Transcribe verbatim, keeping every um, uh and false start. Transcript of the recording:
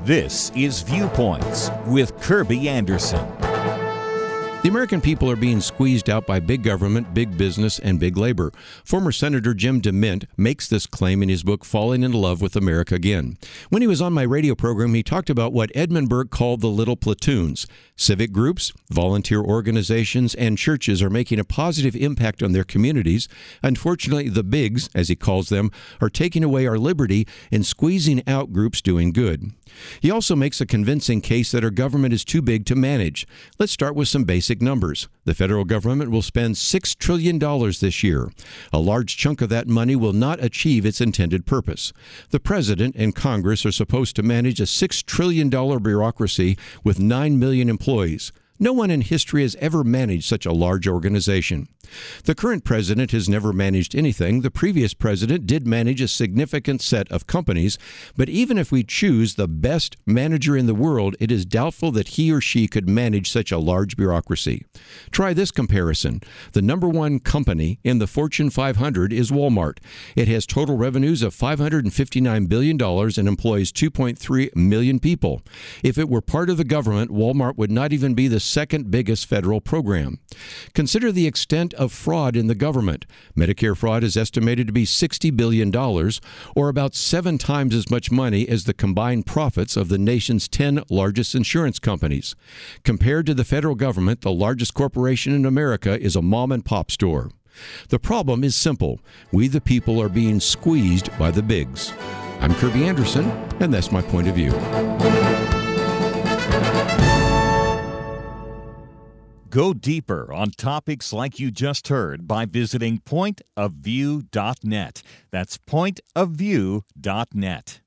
This is Viewpoints with Kirby Anderson. The American people are being squeezed out by big government, big business, and big labor. Former Senator Jim DeMint makes this claim in his book, Falling in Love with America Again. When he was on my radio program, he talked about what Edmund Burke called the little platoons. Civic groups, volunteer organizations, and churches are making a positive impact on their communities. Unfortunately, the bigs, as he calls them, are taking away our liberty and squeezing out groups doing good. He also makes a convincing case that our government is too big to manage. Let's start with some basic numbers. The federal government will spend six trillion dollars this year. A large chunk of that money will not achieve its intended purpose. The President and Congress are supposed to manage a six trillion dollars bureaucracy with nine million employees. No one in history has ever managed such a large organization. The current president has never managed anything. The previous president did manage a significant set of companies, but even if we choose the best manager in the world, it is doubtful that he or she could manage such a large bureaucracy. Try this comparison. The number one company in the Fortune five hundred is Walmart. It has total revenues of five hundred fifty-nine billion dollars and employs two point three million people. If it were part of the government, Walmart would not even be the second biggest federal program. Consider the extent of fraud in the government. Medicare fraud is estimated to be sixty billion dollars, or about seven times as much money as the combined profits of the nation's ten largest insurance companies. Compared to the federal government, the largest corporation in America is a mom-and-pop store. The problem is simple. We the people are being squeezed by the bigs. I'm Kirby Anderson, and that's my point of view. Go deeper on topics like you just heard by visiting point of view dot net. That's point of view dot net.